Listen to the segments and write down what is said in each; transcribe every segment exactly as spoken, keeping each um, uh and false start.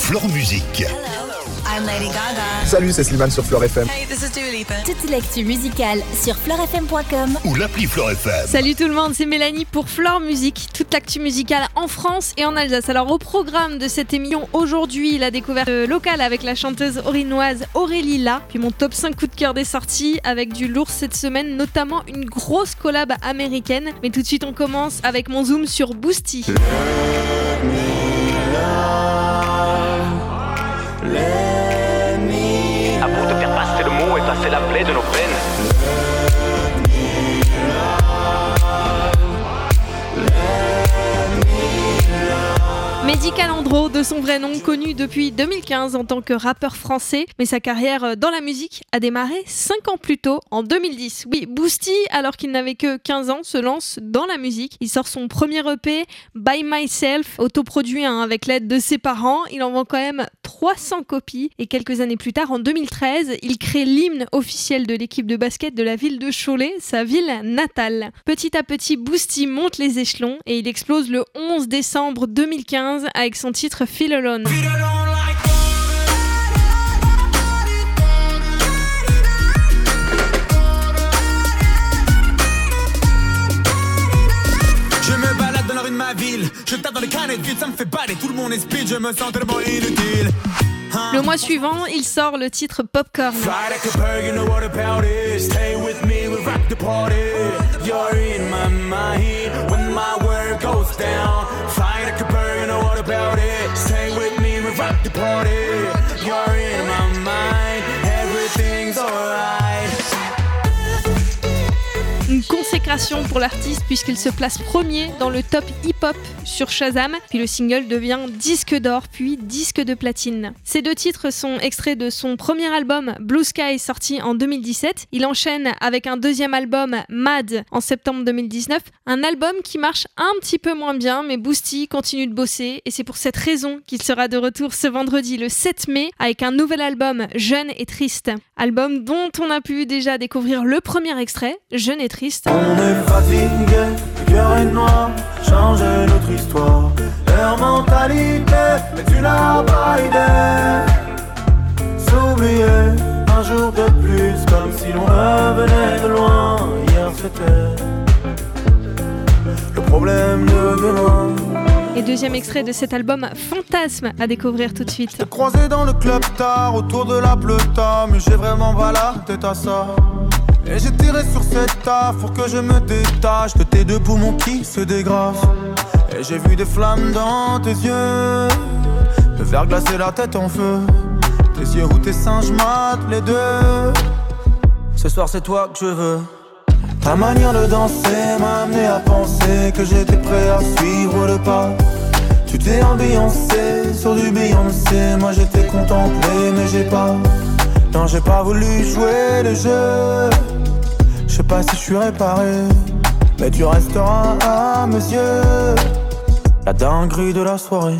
Flore Musique. I'm Lady Gaga. Salut, c'est Slimane sur Flore F M. Hey, this is Dua Lipa. Toute l'actu musicale sur flore f m point com Ou l'appli Flore F M. Salut tout le monde, c'est Mélanie pour Flore Musique, toute l'actu musicale en France et en Alsace. Alors au programme de cette émission aujourd'hui, la découverte locale avec la chanteuse orinoise Aurélie La, puis mon top cinq coup de cœur des sorties avec du lourd cette semaine, notamment une grosse collab américaine. Mais tout de suite on commence avec mon zoom sur Boosty. À bout de faire passer le mot et passer la plaie de nos peines. Mehdi Calandro, de son vrai nom, connu depuis deux mille quinze en tant que rappeur français, mais sa carrière dans la musique a démarré cinq ans plus tôt, en deux mille dix. Oui, Boosty, alors qu'il n'avait que quinze ans, se lance dans la musique. Il sort son premier E P, By Myself, autoproduit hein, avec l'aide de ses parents. Il en vend quand même trois cents copies et quelques années plus tard, en deux mille treize, il crée l'hymne officiel de l'équipe de basket de la ville de Cholet, sa ville natale. Petit à petit, Boosty monte les échelons et il explose le onze décembre deux mille quinze avec son titre Feel Alone. Je me balade dans la rue de ma ville, je tape dans les canettes vides, ça me fait baler, tout le monde est speed, je me sens tellement inutile. Le mois suivant, il sort le titre Popcorn. Une consécration pour l'artiste puisqu'il se place premier dans le top hip-hop sur Shazam, puis le single devient disque d'or puis disque de platine. Ces deux titres sont extraits de son premier album Blue Sky sorti en deux mille dix-sept. Il enchaîne avec un deuxième album Mad en septembre deux mille dix-neuf, un album qui marche un petit peu moins bien mais Boosty continue de bosser et c'est pour cette raison qu'il sera de retour ce vendredi le sept mai avec un nouvel album Jeune et Triste. Album dont on a pu déjà découvrir le premier extrait, Jeune et Triste. On est fatigué, le cœur est noir, changer notre histoire. Leur mentalité, mais tu n'as pas idée. S'oublier un jour de plus, comme si l'on revenait de loin. Hier c'était le problème de demain. Et deuxième extrait de cet album, Fantasme, à découvrir tout de suite. T'es croisé dans le club tard, autour de la pleuta, mais j'ai vraiment pas la tête à ça. Et j'ai tiré sur cette taf pour que je me détache de tes deux poumons qui se dégrafent. Et j'ai vu des flammes dans tes yeux, me faire glacer la tête en feu. Tes yeux ou tes seins, je mate les deux. Ce soir c'est toi que je veux. Ta manière de danser m'a amené à penser que j'étais prêt à suivre le pas. Tu t'es ambiancé sur du Beyoncé, moi j'étais contemplé mais j'ai pas. Non, j'ai pas voulu jouer le jeu. Je sais pas si je suis réparé, mais tu resteras à mes yeux la dinguerie de la soirée.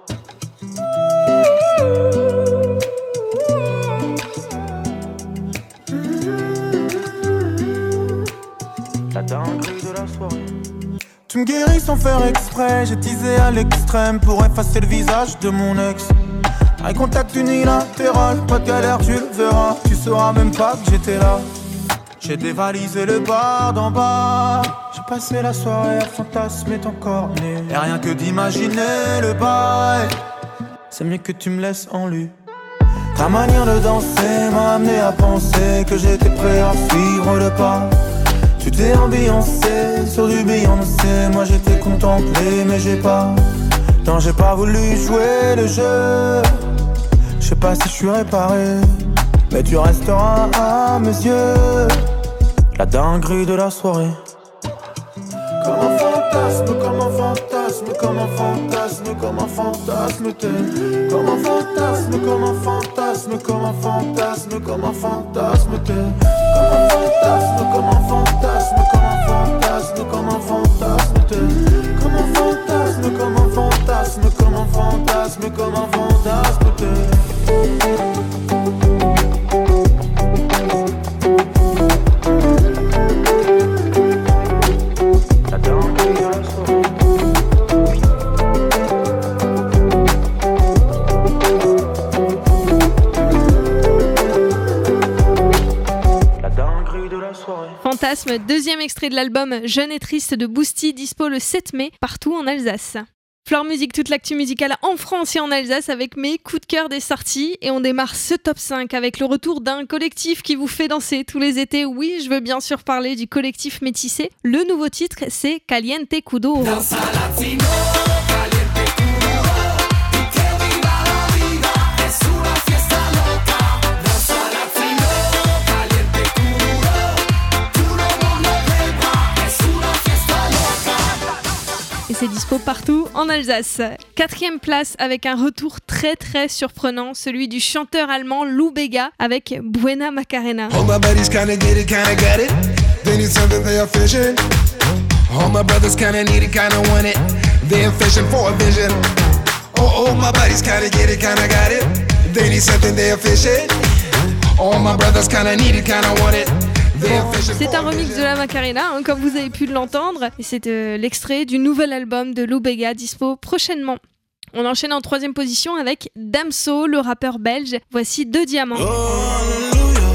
La dinguerie de la soirée. Tu me guéris sans faire exprès, j'ai teasé à l'extrême pour effacer le visage de mon ex. Eye contact unilatéral, pas de galère, tu le verras. Tu sauras même pas que j'étais là. J'ai dévalisé le bar d'en bas. J'ai passé la soirée à fantasmer ton corps nu. Et rien que d'imaginer le bail, c'est mieux que tu me laisses en lui. Ta manière de danser m'a amené à penser que j'étais prêt à suivre le pas. Tu t'es ambiancé sur du Beyoncé, moi j'étais contemplé mais j'ai pas. Non, j'ai pas voulu jouer le jeu. Je sais pas si je suis réparé, mais tu resteras à mes yeux la dinguerie de la soirée. Comme un fantasme, comme un fantasme, comme un fantasme, comme un fantasme t'es. Comme un fantasme, comme un fantasme, comme un fantasme, comme un fantasme t'es. Comme un fantasme, comme un fantasme, comme un fantasme, comme un fantasme t'es. Comme un fantasme, comme un fantasme, comme un fantasme, comme un fantasme t'es. Fantasme, deuxième extrait de l'album Jeune et triste de Boosty, dispo le sept mai, partout en Alsace. Flore Musique, toute l'actu musicale en France et en Alsace avec mes coups de cœur des sorties. Et on démarre ce top cinq avec le retour d'un collectif qui vous fait danser tous les étés. Oui, je veux bien sûr parler du collectif Métissé. Le nouveau titre, c'est Caliente Kuduro. Et c'est dispo partout en Alsace. Quatrième place avec un retour très très surprenant, celui du chanteur allemand Lou Bega avec Buena Macarena. All my buddies kinda get it, kinda got it. They need something, they are fishing. All my brothers kinda need it, kinda want it. They're fishing for a vision. Oh, oh, my buddies kinda get it, kinda got it. They need something, they are fishing. All my brothers kinda need it, kinda want it. C'est un remix de la Macarena, hein, comme vous avez pu l'entendre, et c'est euh, l'extrait du nouvel album de Lou Bega, dispo prochainement. On enchaîne en troisième position avec Damso, le rappeur belge. Voici Deux Diamants. Oh, alléluia.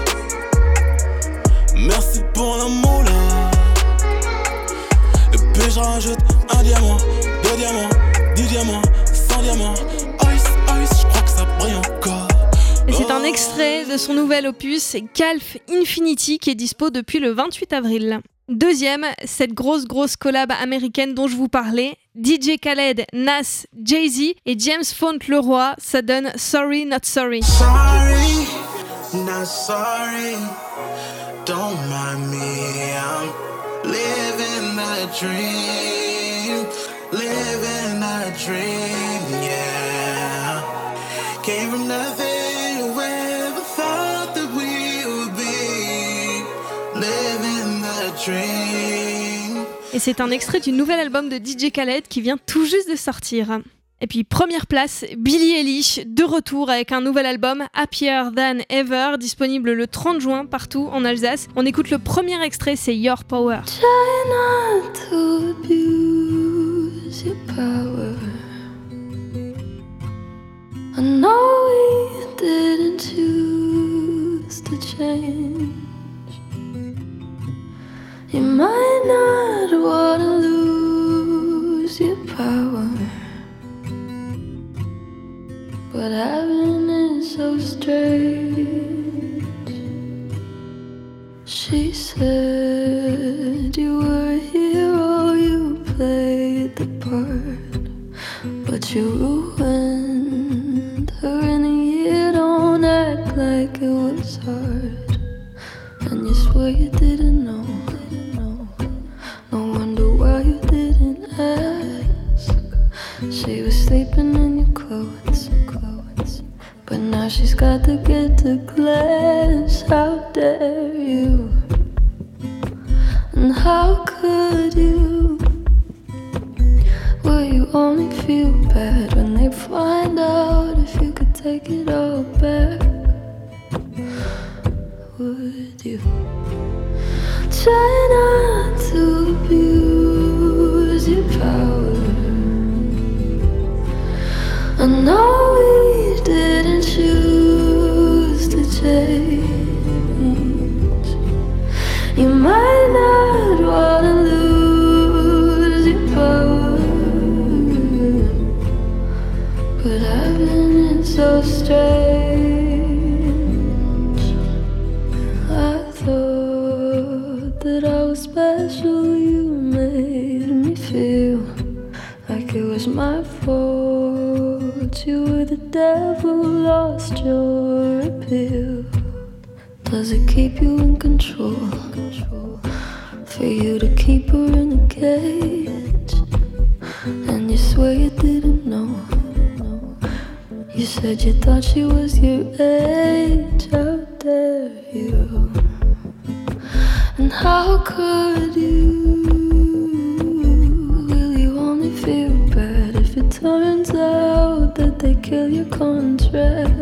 Merci pour l'amour là. Et puis je rajoute un diamant, deux diamants, dix diamants, cent diamants. Ice, ice, je crois que ça brille encore. Et c'est un extrait de son nouvel opus Calf Infinity qui est dispo depuis le vingt-huit avril. Deuxième, cette grosse grosse collab américaine dont je vous parlais, D J Khaled, Nas, Jay-Z et James Font Leroy, ça donne Sorry Not Sorry. Sorry, not sorry. Don't mind me, I'm living that dream, living that dream, yeah. Came from nothing. Et c'est un extrait du nouvel album de D J Khaled qui vient tout juste de sortir. Et puis première place, Billie Eilish, de retour avec un nouvel album, Happier Than Ever, disponible le trente juin partout en Alsace. On écoute le premier extrait, c'est Your Power. Try not to abuse your power. I know we didn't choose to change. You might not wanna lose your power, but having it so strange. She said you were a hero, you played the part, but you ruined her in a year. Don't act like it was hard, and you swear you didn't know. No wonder why you didn't ask. She was sleeping in your clothes, clothes. But now she's got to get to class. How dare you? And how could you? Will you only feel bad when they find out if you could take it all back? Would you? Try not to abuse your power. I know we didn't choose to change. You might not wanna lose your power, but having it so strange. I thought that I was special, you made me feel like it was my fault. You were the devil, lost your appeal. Does it keep you in control? For you to keep her in a cage, and you swear you didn't know. You said you thought she was your age. How dare you? And how could you? Will you only feel bad if it turns out that they kill your contract?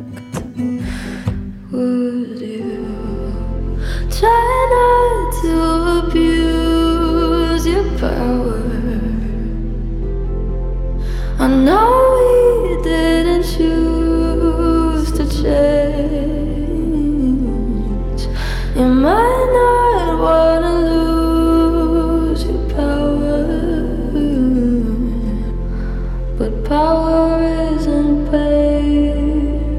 Would you try not to abuse your power? I know we didn't choose to change. You might not power isn't pain.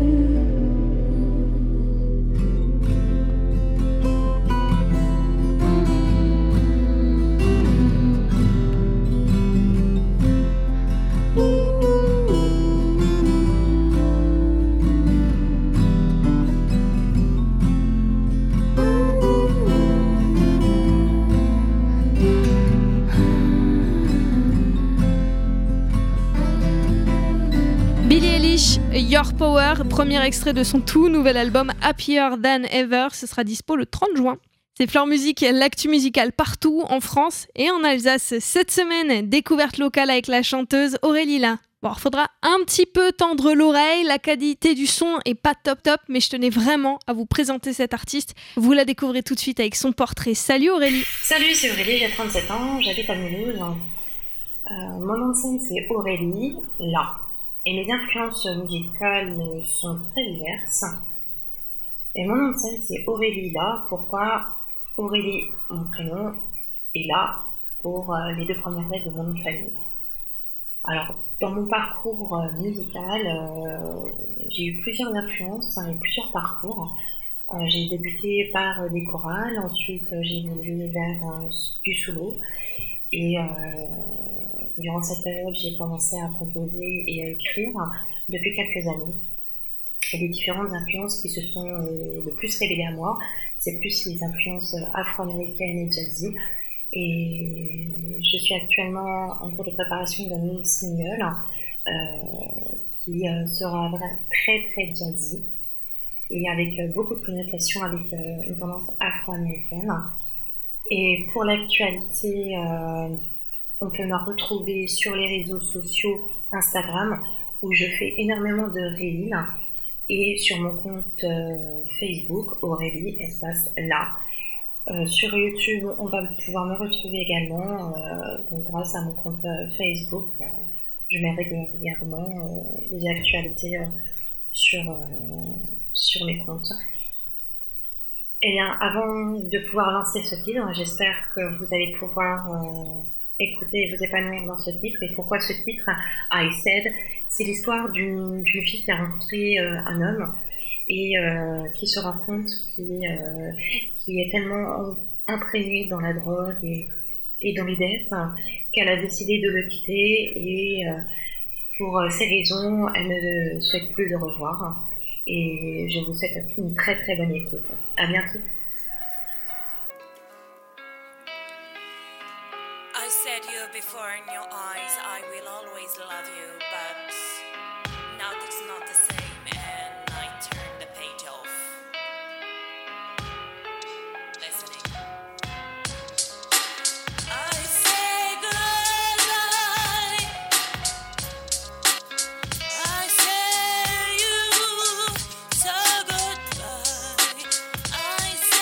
Your Power, premier extrait de son tout nouvel album Happier Than Ever, ce sera dispo le trente juin. C'est Fleur Musique, l'actu musicale partout en France et en Alsace. Cette semaine, découverte locale avec la chanteuse Aurélie La. Bon, il faudra un petit peu tendre l'oreille, la qualité du son est pas top top, mais je tenais vraiment à vous présenter cette artiste. Vous la découvrez tout de suite avec son portrait. Salut Aurélie. Salut, c'est Aurélie, j'ai trente-sept ans, j'habite à Mulhouse. Euh, mon nom de scène c'est Aurélie La. Et mes influences musicales sont très diverses. Et mon nom de scène c'est Aurélie La. Pourquoi Aurélie, mon prénom, et La pour les deux premières lettres de mon nom de famille. Alors, dans mon parcours musical, euh, j'ai eu plusieurs influences et plusieurs parcours. Euh, j'ai débuté par des chorales, ensuite j'ai évolué vers euh, du solo. Et euh, durant cette période, j'ai commencé à composer et à écrire depuis quelques années. Et les différentes influences qui se sont euh, le plus révélées à moi, c'est plus les influences afro-américaines et jazzy. Et je suis actuellement en cours de préparation d'un nouveau single euh, qui euh, sera très très jazzy et avec euh, beaucoup de connotations avec euh, une tendance afro-américaine. Et pour l'actualité, euh, on peut me retrouver sur les réseaux sociaux Instagram où je fais énormément de reels et sur mon compte euh, Facebook Aurélie espace La. Euh, sur YouTube, on va pouvoir me retrouver également euh, donc grâce à mon compte euh, Facebook. Euh, je mets régulièrement euh, des actualités euh, sur, euh, sur mes comptes. Et bien, avant de pouvoir lancer ce titre, j'espère que vous allez pouvoir euh, écouter et vous épanouir dans ce titre. Et pourquoi ce titre, I Said, c'est l'histoire d'une, d'une fille qui a rencontré euh, un homme et euh, qui se rend compte qui, euh, qui est tellement imprégnée dans la drogue et, et dans les dettes qu'elle a décidé de le quitter et euh, pour ces raisons, elle ne souhaite plus le revoir. Et je vous souhaite une très très bonne écoute. À bientôt. I said you before in your eyes, I will always love you, but now it's not the same and I turn the page off. Listening. I say goodbye. I say you so goodbye. I say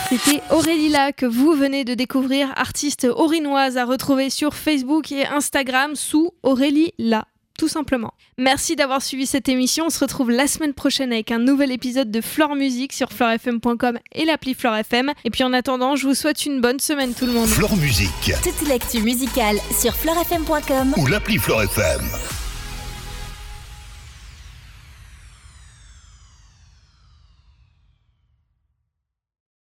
C'était Aurélie La que vous venez de découvrir, artiste orinoise à retrouver sur Facebook et Instagram sous Aurélie La, tout simplement. Merci d'avoir suivi cette émission. On se retrouve la semaine prochaine avec un nouvel épisode de Flore Musique sur flore f m point com et l'appli Flore F M. Et puis en attendant, je vous souhaite une bonne semaine tout le monde. Flore Musique. Toute l'actu musicale sur flore f m point com Ou l'appli Flore F M.